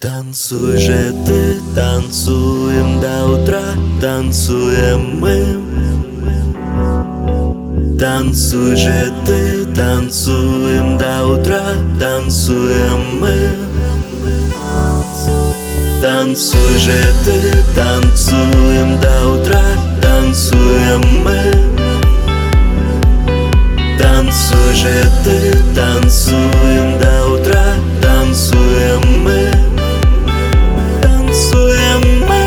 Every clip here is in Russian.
Танцуй же ты, танцуем до утра, танцуем мы. Танцуй же ты, танцуем до утра, танцуем мы. Танцуй же ты, танцуем до утра, танцуем мы. Танцуй же ты, танцуем до утра, танцуем мы. Танцуем мы.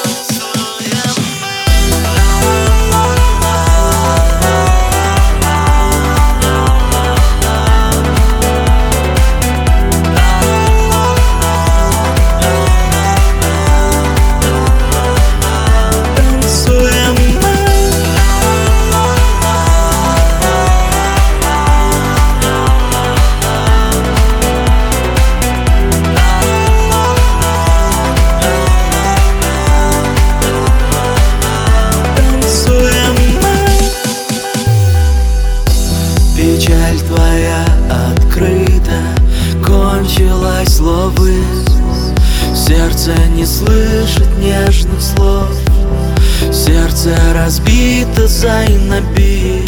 Печаль твоя открыта, кончилась словы. Сердце не слышит нежных слов, сердце разбито набит.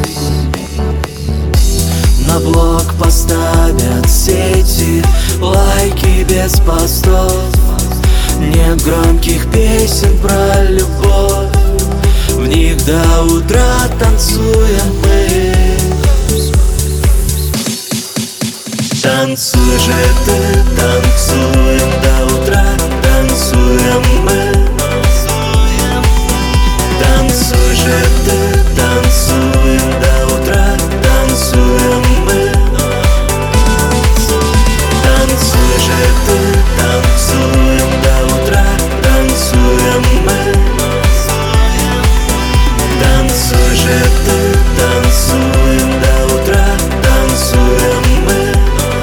На блок поставят сети, лайки без постов. Нет громких песен про любовь, в них до утра танцуем мы. Танцуй же ты, танцуем до утра, танцуем мы. Танцуй же ты, танцуем до утра, танцуем мы. Танцуй же ты, танцуем до утра, танцуем мы. Танцуй же ты, танцуем до утра, танцуем мы.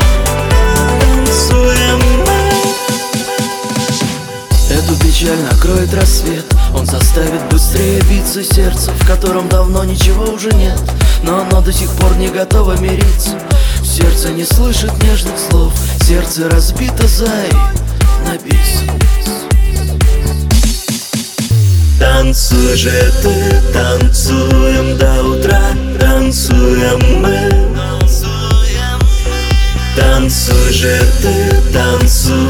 Эту печаль накроет рассвет, он заставит быстрее биться сердце, в котором давно ничего уже нет, но оно до сих пор не готово мириться. Сердце не слышит нежных слов, сердце разбито на бис. Танцуй же ты, танцуем до утра, танцуем мы. Танцуй же ты, танцуем